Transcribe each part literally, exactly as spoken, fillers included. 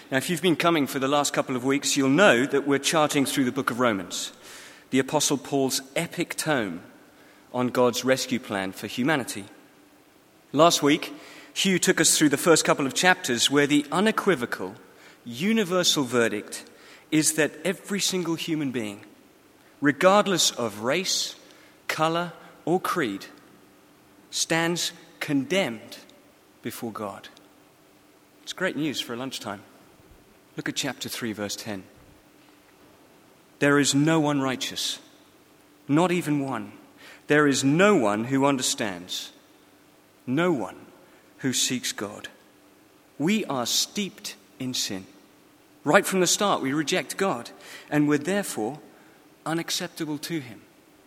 Now, if you've been coming for the last couple of weeks, you'll know that we're charting through the book of Romans, the Apostle Paul's epic tome on God's rescue plan for humanity. Last week, Hugh took us through the first couple of chapters where the unequivocal, universal verdict is that every single human being, regardless of race, color, or creed, stands condemned before God. It's great news for lunchtime. Look at chapter three, verse ten. There is no one righteous, not even one. There is no one who understands, no one who seeks God. We are steeped in sin. Right from the start, we reject God, and we're therefore unacceptable to him.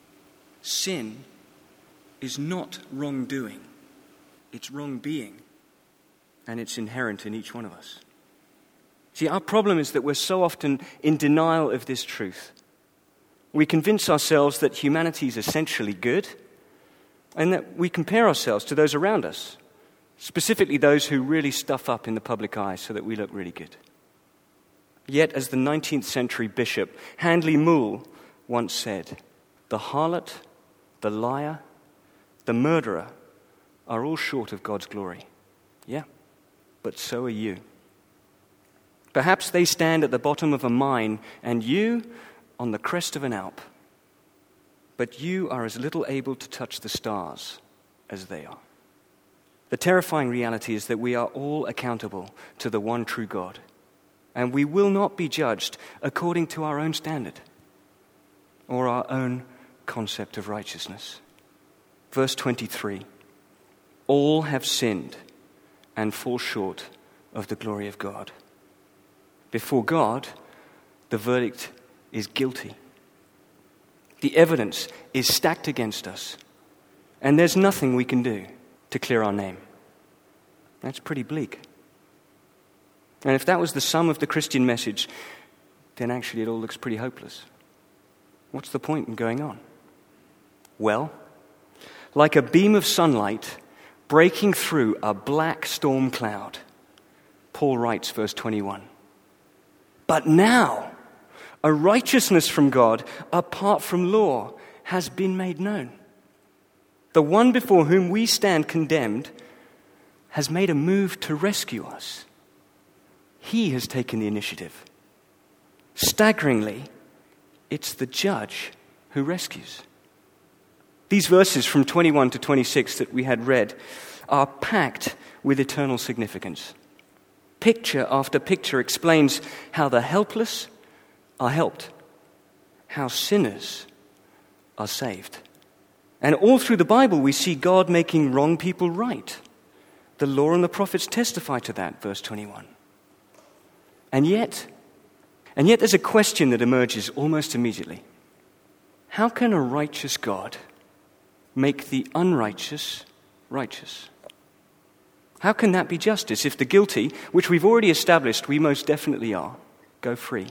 Sin is not wrongdoing. It's wrong being, and it's inherent in each one of us. See, our problem is that we're so often in denial of this truth. We convince ourselves that humanity is essentially good, and that we compare ourselves to those around us, specifically those who really stuff up in the public eye so that we look really good. Yet, as the nineteenth century bishop Handley Moule once said, the harlot, the liar, the murderer are all short of God's glory. Yeah, but so are you. Perhaps they stand at the bottom of a mine and you on the crest of an Alp. But you are as little able to touch the stars as they are. The terrifying reality is that we are all accountable to the one true God, and we will not be judged according to our own standard or our own concept of righteousness. Verse twenty-three, all have sinned and fall short of the glory of God. Before God, the verdict is guilty. The evidence is stacked against us, and there's nothing we can do to clear our name. That's pretty bleak. And if that was the sum of the Christian message, then actually it all looks pretty hopeless. What's the point in going on? Well, like a beam of sunlight breaking through a black storm cloud, Paul writes, verse twenty-one, but now a righteousness from God apart from law has been made known. The one before whom we stand condemned has made a move to rescue us. He has taken the initiative. Staggeringly, it's the judge who rescues. These verses from twenty-one to twenty-six that we had read are packed with eternal significance. Picture after picture explains how the helpless are helped, how sinners are saved. And all through the Bible we see God making wrong people right. The law and the prophets testify to that, verse twenty-one. And yet, and yet there's a question that emerges almost immediately. How can a righteous God make the unrighteous righteous? How can that be justice if the guilty, which we've already established we most definitely are, go free?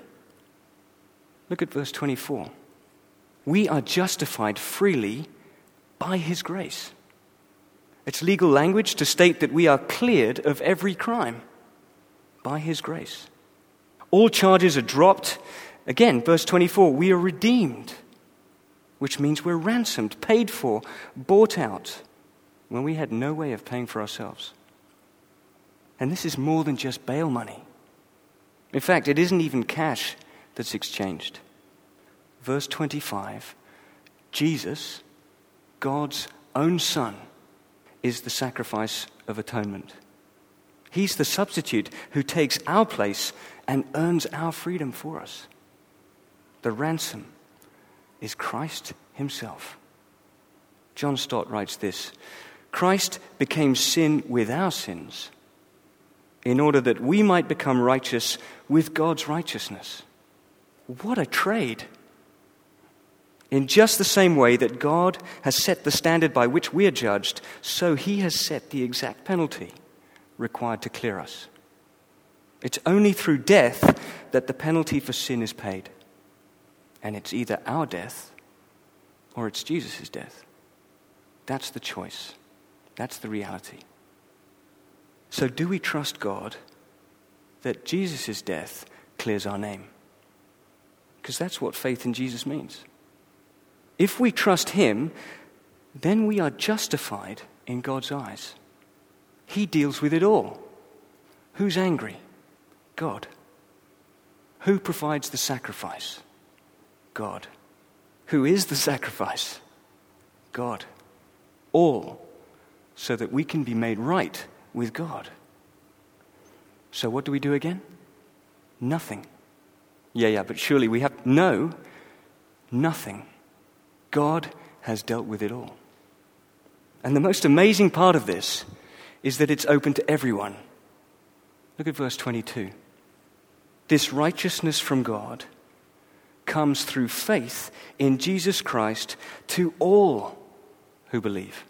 Look at verse twenty-four. We are justified freely by his grace. It's legal language to state that we are cleared of every crime by his grace. All charges are dropped. Again, verse twenty-four, we are redeemed, which means we're ransomed, paid for, bought out, when we had no way of paying for ourselves. And this is more than just bail money. In fact, it isn't even cash that's exchanged. Verse twenty-five, Jesus, God's own Son, is the sacrifice of atonement. He's the substitute who takes our place and earns our freedom for us. The ransom is Christ himself. John Stott writes this, Christ became sin with our sins in order that we might become righteous with God's righteousness. What a trade! In just the same way that God has set the standard by which we are judged, so he has set the exact penalty required to clear us. It's only through death that the penalty for sin is paid. And it's either our death or it's Jesus' death. That's the choice. That's the reality. So do we trust God that Jesus' death clears our name. Because that's what faith in Jesus means. If we trust him, then we are justified in God's eyes. He deals with it all. Who's angry? God. Who provides the sacrifice? God. Who is the sacrifice? God. All so that we can be made right with God. So what do we do again? Nothing. Yeah, yeah, but surely we have... No, nothing. God has dealt with it all. And the most amazing part of this is that it's open to everyone. Look at verse twenty-two. This righteousness from God comes through faith in Jesus Christ to all who believe.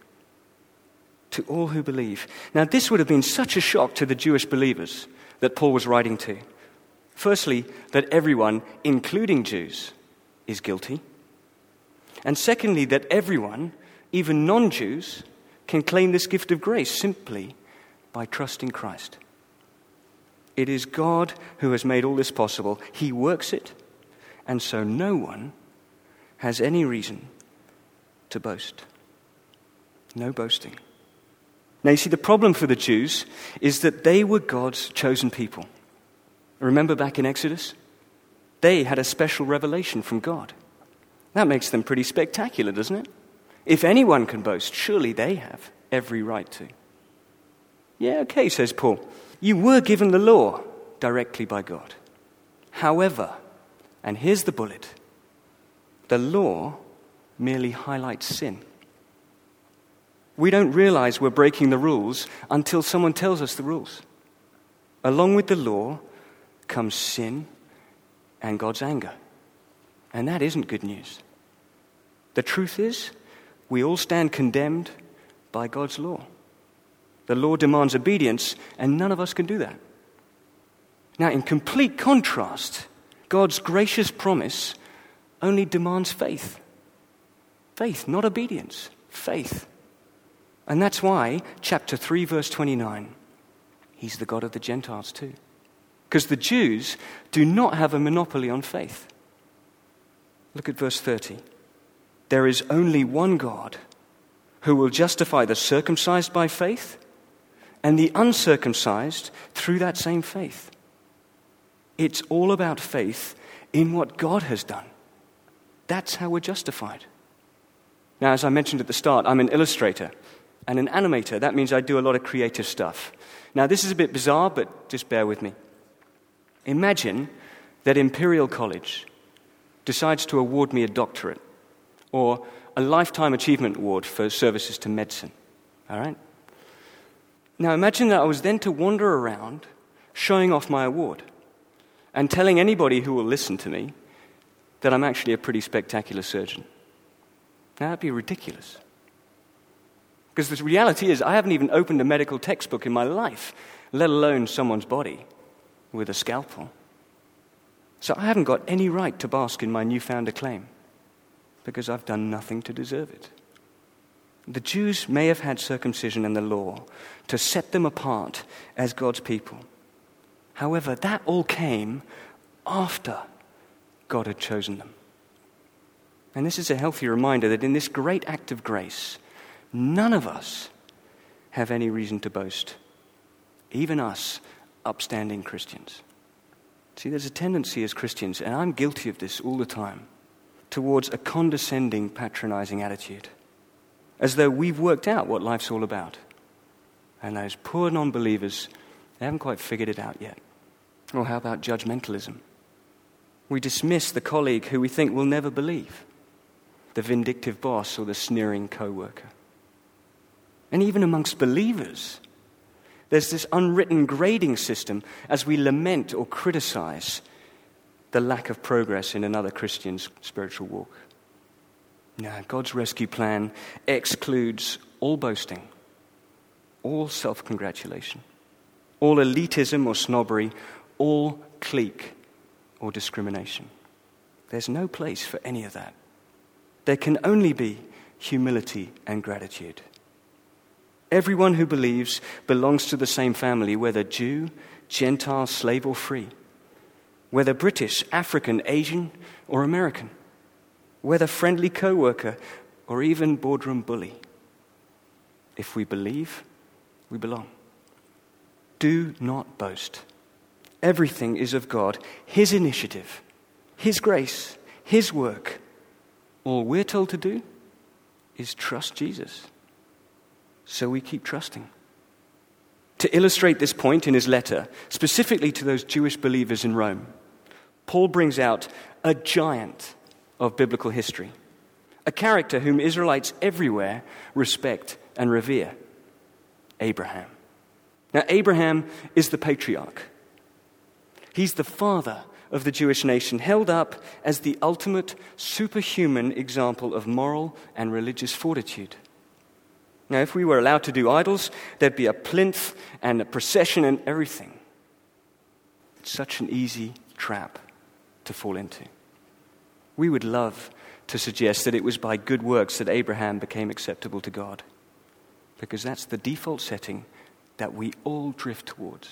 To all who believe. Now, this would have been such a shock to the Jewish believers that Paul was writing to. Firstly, that everyone, including Jews, is guilty. And secondly, that everyone, even non-Jews, can claim this gift of grace simply by trusting Christ. It is God who has made all this possible. He works it, and so no one has any reason to boast. No boasting. Now, you see, the problem for the Jews is that they were God's chosen people. Remember back in Exodus? They had a special revelation from God. That makes them pretty spectacular, doesn't it? If anyone can boast, surely they have every right to. Yeah, okay, says Paul. You were given the law directly by God. However, and here's the bullet, the law merely highlights sin. We don't realize we're breaking the rules until someone tells us the rules. Along with the law comes sin and God's anger. And that isn't good news. The truth is, we all stand condemned by God's law. The law demands obedience, and none of us can do that. Now, in complete contrast, God's gracious promise only demands faith. Faith, not obedience. Faith. And that's why, chapter three, verse twenty-nine, he's the God of the Gentiles too. Because the Jews do not have a monopoly on faith. Look at verse thirty. There is only one God who will justify the circumcised by faith and the uncircumcised through that same faith. It's all about faith in what God has done. That's how we're justified. Now, as I mentioned at the start, I'm an illustrator and an animator. That means I do a lot of creative stuff. Now, this is a bit bizarre, but just bear with me. Imagine that Imperial College decides to award me a doctorate or a Lifetime Achievement Award for services to medicine. All right? Now, imagine that I was then to wander around showing off my award and telling anybody who will listen to me that I'm actually a pretty spectacular surgeon. Now, that'd be ridiculous. Because the reality is, I haven't even opened a medical textbook in my life, let alone someone's body with a scalpel. So I haven't got any right to bask in my newfound acclaim because I've done nothing to deserve it. The Jews may have had circumcision and the law to set them apart as God's people. However, that all came after God had chosen them. And this is a healthy reminder that in this great act of grace, none of us have any reason to boast, even us upstanding Christians. See, there's a tendency as Christians, and I'm guilty of this all the time, towards a condescending, patronizing attitude, as though we've worked out what life's all about. And those poor non-believers, they haven't quite figured it out yet. Or how about judgmentalism? We dismiss the colleague who we think will never believe, the vindictive boss or the sneering co-worker. And even amongst believers, there's this unwritten grading system as we lament or criticize the lack of progress in another Christian's spiritual walk. Now, God's rescue plan excludes all boasting, all self-congratulation, all elitism or snobbery, all clique or discrimination. There's no place for any of that. There can only be humility and gratitude. Everyone who believes belongs to the same family, whether Jew, Gentile, slave or free, whether British, African, Asian or American, whether friendly co-worker or even boardroom bully. If we believe, we belong. Do not boast. Everything is of God, His initiative, His grace, His work. All we're told to do is trust Jesus. So we keep trusting. To illustrate this point in his letter, specifically to those Jewish believers in Rome, Paul brings out a giant of biblical history, a character whom Israelites everywhere respect and revere, Abraham. Now, Abraham is the patriarch. He's the father of the Jewish nation, held up as the ultimate superhuman example of moral and religious fortitude. Now, if we were allowed to do idols, there'd be a plinth and a procession and everything. It's such an easy trap to fall into. We would love to suggest that it was by good works that Abraham became acceptable to God, because that's the default setting that we all drift towards.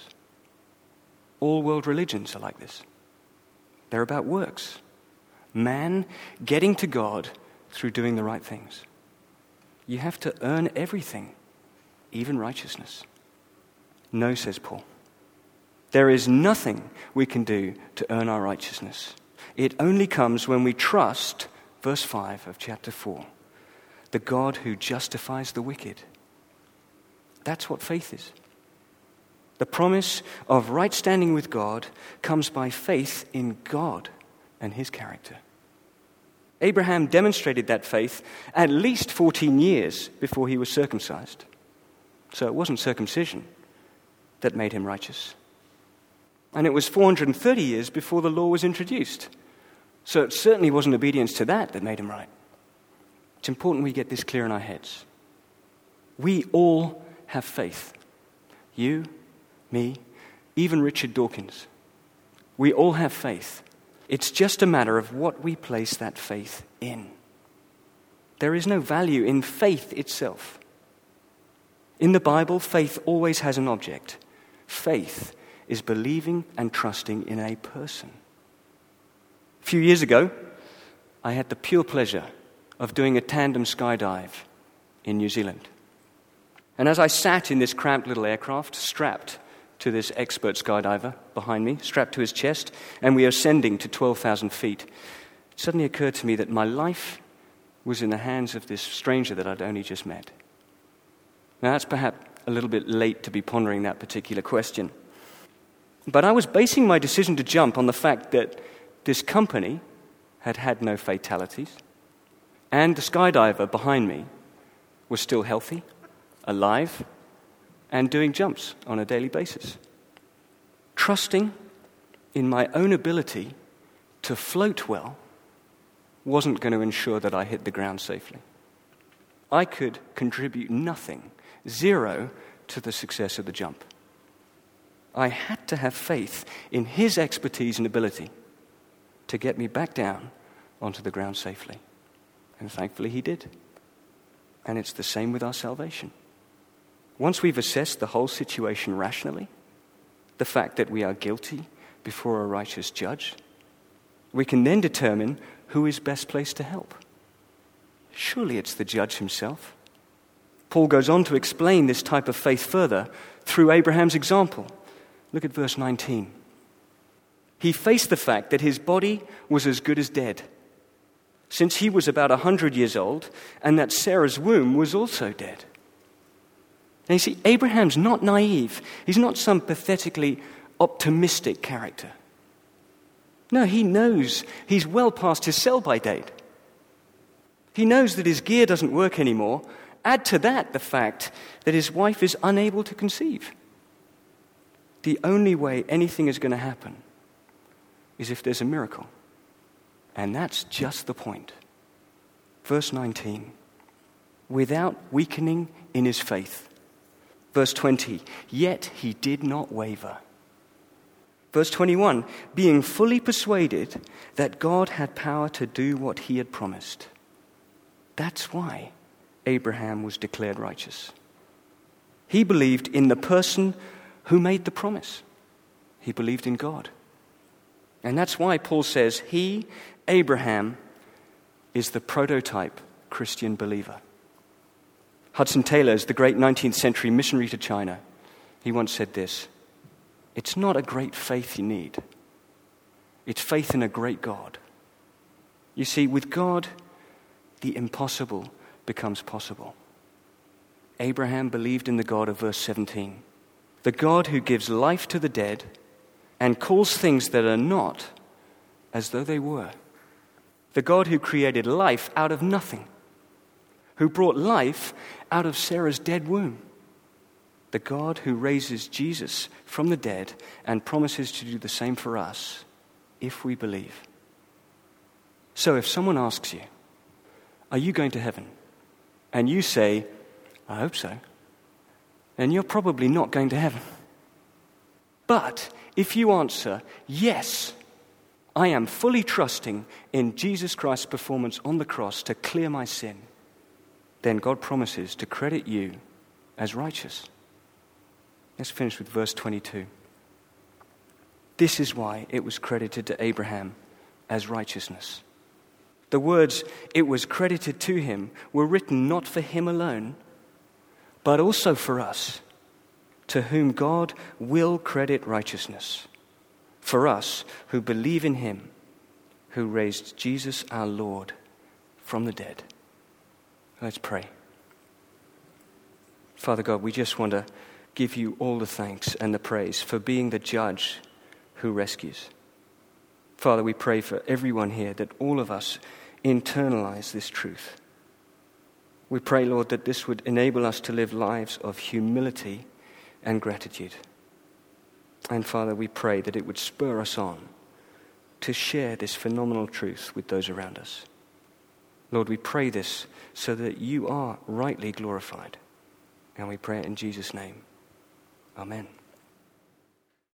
All world religions are like this. They're about works. Man getting to God through doing the right things. You have to earn everything, even righteousness. No, says Paul. There is nothing we can do to earn our righteousness. It only comes when we trust, verse five of chapter four, the God who justifies the wicked. That's what faith is. The promise of right standing with God comes by faith in God and His character. Abraham demonstrated that faith at least fourteen years before he was circumcised. So it wasn't circumcision that made him righteous. And it was four hundred thirty years before the law was introduced. So it certainly wasn't obedience to that that made him right. It's important we get this clear in our heads. We all have faith. You, me, even Richard Dawkins. We all have faith. It's just a matter of what we place that faith in. There is no value in faith itself. In the Bible, faith always has an object. Faith is believing and trusting in a person. A few years ago, I had the pure pleasure of doing a tandem skydive in New Zealand. And as I sat in this cramped little aircraft, strapped to this expert skydiver behind me, strapped to his chest, and we are ascending to twelve thousand feet, it suddenly occurred to me that my life was in the hands of this stranger that I'd only just met. Now, that's perhaps a little bit late to be pondering that particular question. But I was basing my decision to jump on the fact that this company had had no fatalities, and the skydiver behind me was still healthy, alive, and doing jumps on a daily basis. Trusting in my own ability to float well wasn't going to ensure that I hit the ground safely. I could contribute nothing, zero, to the success of the jump. I had to have faith in His expertise and ability to get me back down onto the ground safely. And thankfully He did. And it's the same with our salvation. Once we've assessed the whole situation rationally, the fact that we are guilty before a righteous judge, we can then determine who is best placed to help. Surely it's the judge himself. Paul goes on to explain this type of faith further through Abraham's example. Look at verse nineteen. He faced the fact that his body was as good as dead, since he was about one hundred years old, and that Sarah's womb was also dead. Now you see, Abraham's not naive. He's not some pathetically optimistic character. No, he knows he's well past his sell-by date. He knows that his gear doesn't work anymore. Add to that the fact that his wife is unable to conceive. The only way anything is going to happen is if there's a miracle. And that's just the point. Verse nineteen, without weakening in his faith. Verse twenty, yet he did not waver. Verse twenty-one, being fully persuaded that God had power to do what He had promised. That's why Abraham was declared righteous. He believed in the person who made the promise. He believed in God. And that's why Paul says he, Abraham, is the prototype Christian believer. Hudson Taylor is the great nineteenth century missionary to China. He once said this: "It's not a great faith you need. It's faith in a great God." You see, with God, the impossible becomes possible. Abraham believed in the God of verse seventeen, the God who gives life to the dead and calls things that are not as though they were. The God who created life out of nothing, who brought life out of Sarah's dead womb. The God who raises Jesus from the dead and promises to do the same for us if we believe. So if someone asks you, "Are you going to heaven?" and you say, "I hope so," then you're probably not going to heaven. But if you answer, "Yes, I am fully trusting in Jesus Christ's performance on the cross to clear my sin," then God promises to credit you as righteous. Let's finish with verse twenty-two. This is why it was credited to Abraham as righteousness. The words "it was credited to him" were written not for him alone, but also for us, to whom God will credit righteousness, for us who believe in him who raised Jesus our Lord from the dead. Let's pray. Father God, we just want to give you all the thanks and the praise for being the judge who rescues. Father, we pray for everyone here that all of us internalize this truth. We pray, Lord, that this would enable us to live lives of humility and gratitude. And Father, we pray that it would spur us on to share this phenomenal truth with those around us. Lord, we pray this so that you are rightly glorified. And we pray it in Jesus' name. Amen.